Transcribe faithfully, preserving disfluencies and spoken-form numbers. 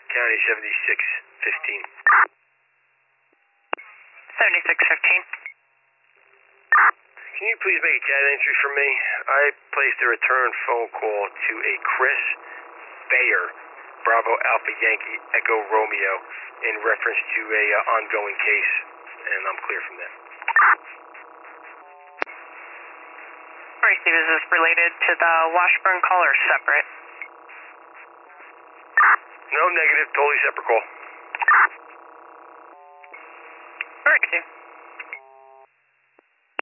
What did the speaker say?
County seventy-six fifteen. seventy-six fifteen. Can you please make a cat entry for me? I placed a return phone call to a Chris Bayer, Bravo Alpha Yankee Echo Romeo, in reference to a uh, ongoing case, and I'm clear from there. Alright, Steve, is this related to the Washburn call or separate? No, negative, totally separate call. Alright, Steve.